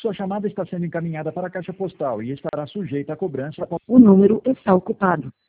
Sua chamada está sendo encaminhada para a caixa postal e estará sujeita a cobrança. O número está ocupado.